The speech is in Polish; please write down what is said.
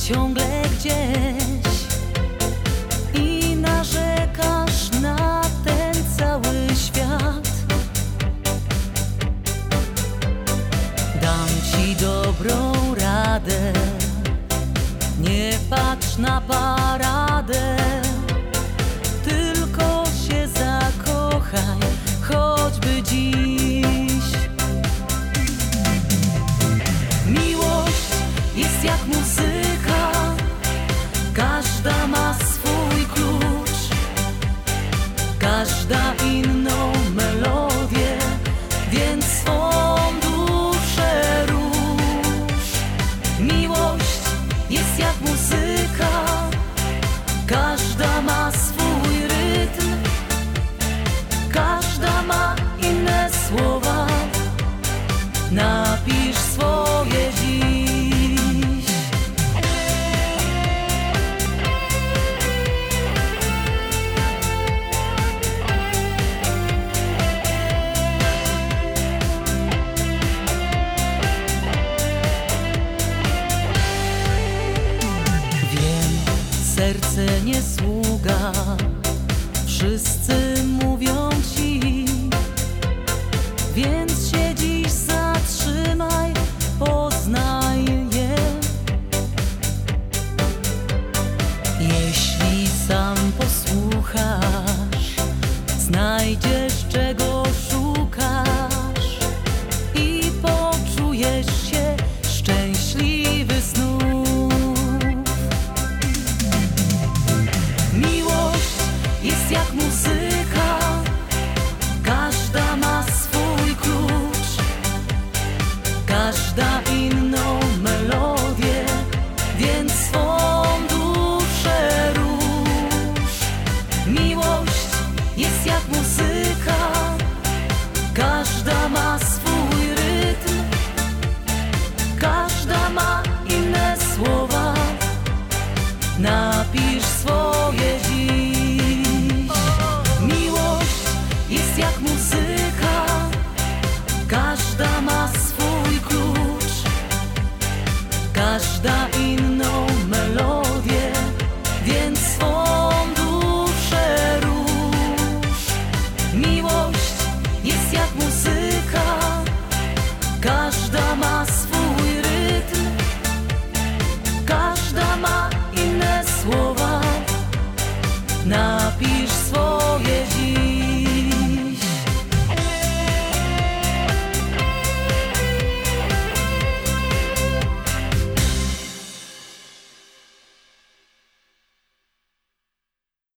ciągle gdzieś i narzekasz na ten cały świat. Dam ci dobrą radę, nie patrz na paradę, tylko się zakochaj, choćby dziś. Miłość jest jak muzyka, każda ma swój klucz, każda inną melodię, więc swą duszę rusz. Miłość jest jak muzyka, każda ma swój rytm, każda ma inne słowa. Napisz swoje dziś. Wiem, serce nie sługa, wszyscy mówią ci, więc się dziś zatrzymaj, poznaj je. Jeśli sam posłuchasz, znajdziesz czego szukasz i poczujesz się szczęśliwy znów. Miłość jest jak muzyka, każda ma swój klucz, każda inną melodię, więc swą duszę rusz. Miłość jest jak muzyka,